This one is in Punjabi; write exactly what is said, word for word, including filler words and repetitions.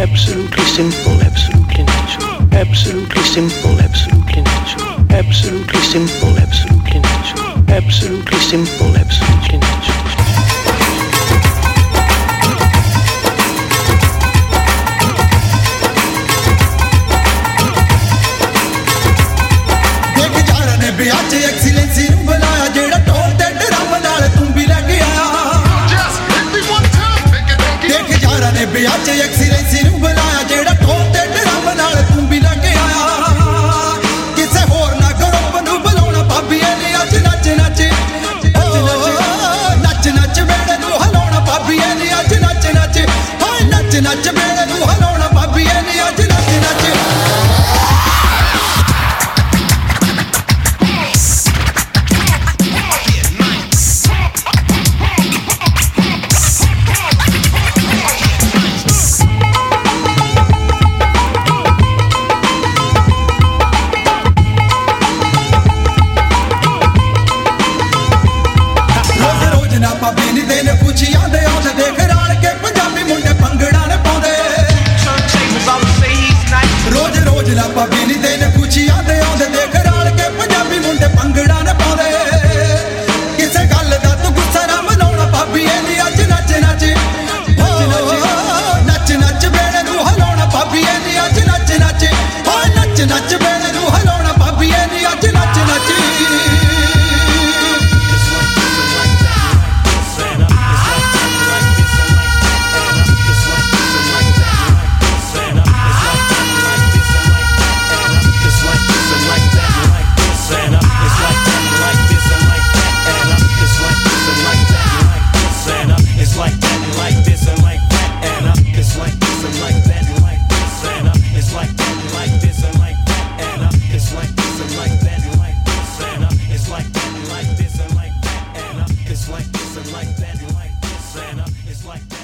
absolutely simple, absolutely natural, absolutely simple, absolutely natural, absolutely simple, absolutely natural, absolutely simple, absolutely natural. ਅੱਜ ਐਕਸੀਲੈਂਸੀ ਨੂੰ ਬੁਲਾਇਆ ਜਿਹੜਾ ਟੋਲ ਤੇ ਡਰਮ ਨਾਲ ਤੂੰ ਵੀ ਲੈ ਕੇ ਆਇਆ ਦੇਖ ਯਾਰਾਂ ਨੇ ਵੀ ਅੱਜ ਐਕਸੀਲੈਂਸੀ ਨੂੰ ਬੁਲਾਇਆ ਜਿਹੜਾ ਟੋਲ ਤੇ ਡਰਮ ਨਾਲ ਤੂੰ ਵੀ ਲੈ ਕੇ ਆਇਆ ਕਿਸੇ ਹੋਰ ਨਾ ਗਰੁੱਪ ਨੂੰ ਬੁਲਾਉਣਾ ਭਾਬੀਏ ਨੇ ਅੱਜ ਨੱਚ ਨੱਚ ਨੱਚ ਨੱਚ ਵੇੜੇ ਨੂੰ ਹਲਾਉਣਾ ਭਾਬੀਏ ਨੇ ਅੱਜ ਨੱਚ ਨੱਚ ਹਾਏ ਨੱਚ ਨੱਚ ਵੇੜੇ ਨੂੰ ਹਲਾਉਣਾ ਭਾਬੀਏ ਨੇ ਅੱਜ ਨੱਚ ਨੱਚ ਭਾਬੀ ਨੀ ਦੇ ਨੇ ਪੁੱਛੀ ਆਂਦੇ ਆਉਂਦੇ ਦੇਖ ਰਾਲ ਕੇ ਪੰਜਾਬੀ ਮੁੰਡੇ ਭੰਗੜਾ ਨੇ ਪਾਉਂਦੇ ਰੋਜ਼ ਰੋਜ਼ ਨਾ ਭਾਬੀ ਨੀ ਦੇ ਨੇ ਪੁੱਛੀ ਆਂਦੇ ਆਉਂਦੇ ਦੇਖ ਰਾਲ ਕੇ ਪੰਜਾਬੀ ਮੁੰਡੇ ਭੰਗੜਾ ਨੇ ਪਾਉਂਦੇ ਕਿਸੇ ਗੱਲ ਦਾ ਤੂੰ ਗੁੱਸਾ ਨਾ ਮਨਾਉਣਾ ਭਾਬੀ ਨੀ ਅੱਜ ਨੱਚ ਨੱਚ ਨੱਚ ਨੱਚ ਵੇੜੇ ਨੂੰ ਹਲਾਉਣਾ ਭਾਬੀ ਨੀ ਅੱਜ ਨੱਚ ਨੱਚ ਓਏ ਨੱਚ ਨੱਚ ਵੇੜੇ ਨੂੰ ਹਲਾਉਣਾ ਭਾਬੀ ਨੀ ਅੱਜ ਨੱਚ ਨੱਚ It's like this and like that, like this and up. It's like